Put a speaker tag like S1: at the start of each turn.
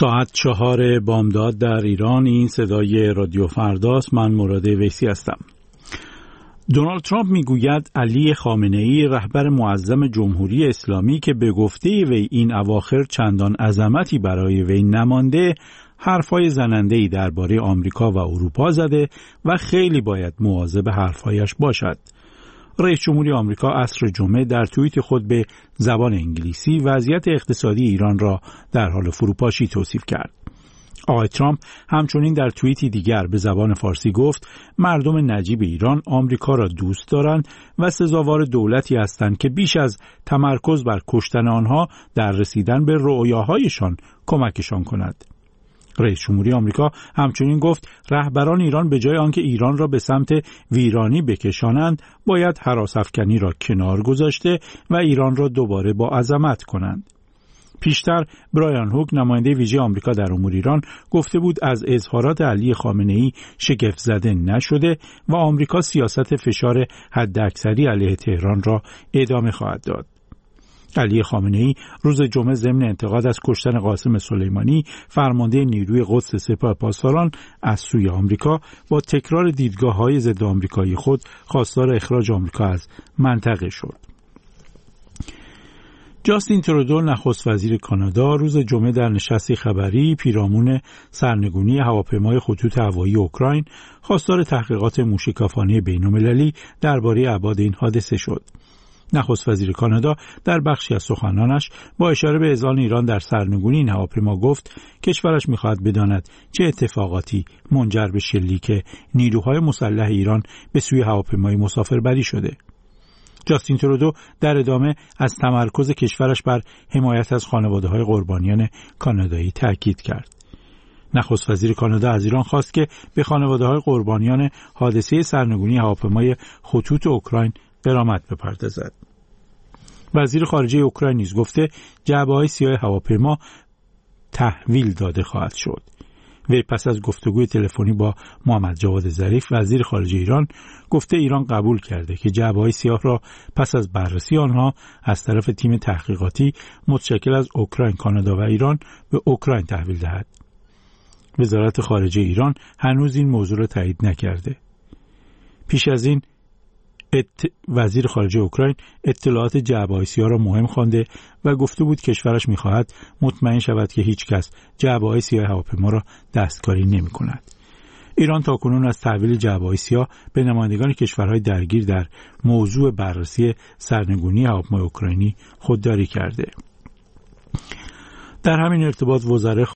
S1: ساعت 4 بامداد در ایران. این صدای رادیو فرداست. من مراد ویسی هستم. دونالد ترامپ میگوید علی خامنه‌ای رهبر معظم جمهوری اسلامی که به گفته وی این اواخر چندان عظمتی برای وی نمانده، حرفای زننده‌ای درباره آمریکا و اروپا زده و خیلی باید مواظب حرفایش باشد. رئیس جمهوری آمریکا عصر جمعه در توییت خود به زبان انگلیسی وضعیت اقتصادی ایران را در حال فروپاشی توصیف کرد. آقای ترامپ همچنین در توییتی دیگر به زبان فارسی گفت مردم نجیب ایران آمریکا را دوست دارند و سزاوار دولتی هستند که بیش از تمرکز بر کشتن آنها در رسیدن به رؤیاهایشان کمکشان کند. رئیس جمهوری آمریکا همچنین گفت رهبران ایران به جای آنکه ایران را به سمت ویرانی بکشانند، باید هراس‌افکنی را کنار گذاشته و ایران را دوباره با عظمت کنند. پیشتر برایان هوک نماینده ویژه آمریکا در امور ایران گفته بود از اظهارات علی خامنه‌ای شگفت زده نشده و آمریکا سیاست فشار حداکثری علیه تهران را ادامه خواهد داد. علی خامنه‌ای روز جمعه ضمن انتقاد از کشتن قاسم سلیمانی فرمانده نیروی قدس سپاه پاسداران از سوی آمریکا با تکرار دیدگاه‌های ضد آمریکایی خود خواستار اخراج آمریکا از منطقه شد. جاستین ترودو نخست وزیر کانادا روز جمعه در نشستی خبری پیرامون سرنگونی هواپیمای خطوط هوایی اوکراین خواستار تحقیقات موشکافانه بین‌المللی درباره ابعاد این حادثه شد. نخست وزیر کانادا در بخشی از سخنانش با اشاره به اذعان ایران در سرنگونی این هواپیما گفت کشورش می‌خواهد بداند چه اتفاقاتی منجر به شلیک نیروهای مسلح ایران به سوی هواپیمای مسافربری شده. جاستین ترودو در ادامه از تمرکز کشورش بر حمایت از خانواده‌های قربانیان کانادایی تاکید کرد. نخست وزیر کانادا از ایران خواست که به خانواده‌های قربانیان حادثه سرنگونی هواپیمای خطوط اوکراین غرامت بپردازد. وزیر خارجه اوکراین نیز گفته جعبه‌های سیاه هواپیما تحویل داده خواهد شد. وی پس از گفتگوی تلفنی با محمد جواد ظریف وزیر خارجه ایران گفته ایران قبول کرده که جعبه‌های سیاه را پس از بررسی آنها از طرف تیم تحقیقاتی متشکل از اوکراین، کانادا و ایران به اوکراین تحویل دهد. وزارت خارجه ایران هنوز این موضوع را تایید نکرده. پیش از این وزیر خارجه اوکراین اطلاعات جعبه‌های سیاه را مهم خوانده و گفته بود کشورش می‌خواهد مطمئن شود که هیچ کس جعبه‌های سیاه هواپیما را دستکاری نمی‌کند. ایران تاکنون از تحویل جعبه‌های سیاه به نمایندگان کشورهای درگیر در موضوع بررسی سرنگونی هواپیمای اوکراینی خودداری کرده. در همین ارتباط وزرای